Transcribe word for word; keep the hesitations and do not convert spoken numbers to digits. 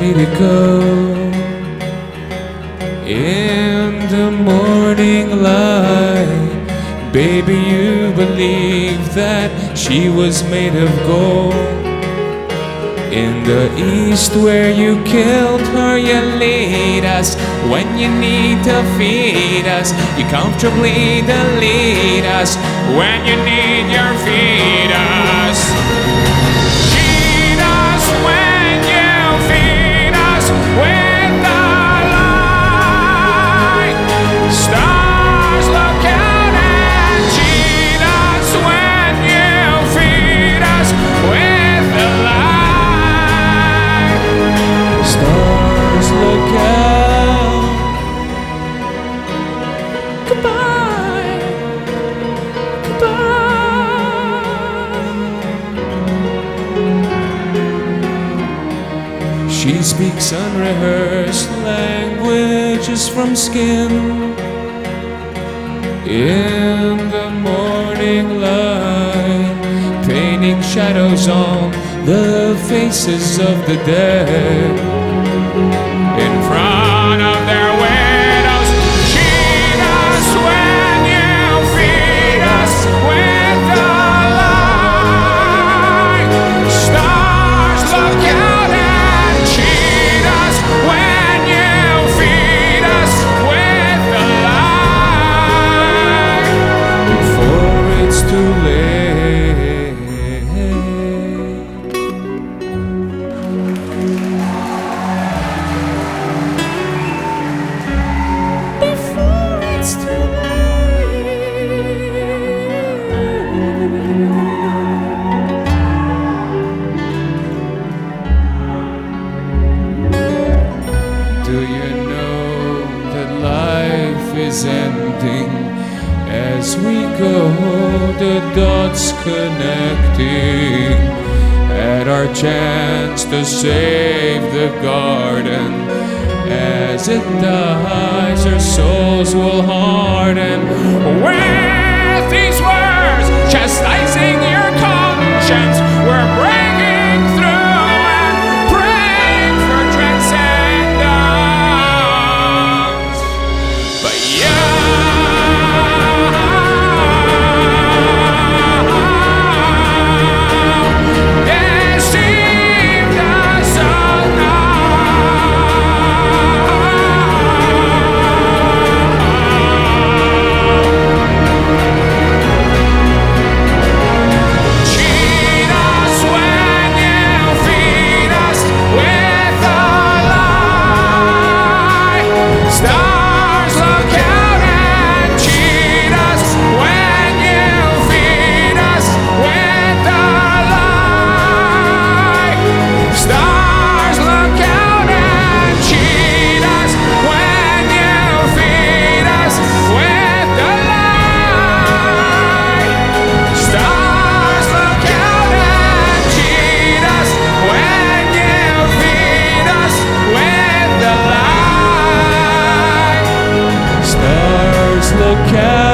way to go. In the morning light, baby, you believe that she was made of gold. In the east where you killed her, you lead us. When you need to feed us, you comfortably delete us. When you need your feed us. Feed us when you feed us with the light. Stars look out and cheat us when you feed us with the light. Stars look out. Goodbye. Goodbye. She speaks unrehearsed languages from skin. In the morning light, painting shadows on the faces of the dead. In front of their windows, cheat us when you feed us with the light. Stars look out and cheat us when you feed us with the light. Before it's too late. Do you know that life is ending as we go, the dots connecting at our chance to save the garden? As it dies, our souls will harden. With these words, chastising your conscience, we're breaking through and praying for transcendence. But yeah, deceived us all now. Cheat us when you feed us with the light. Stars look out and cheat us when you feed us with the light. Stars look out and cheat us when you feed us with the light. Stars look out and cheat us when you feed us with the light. Stars look out.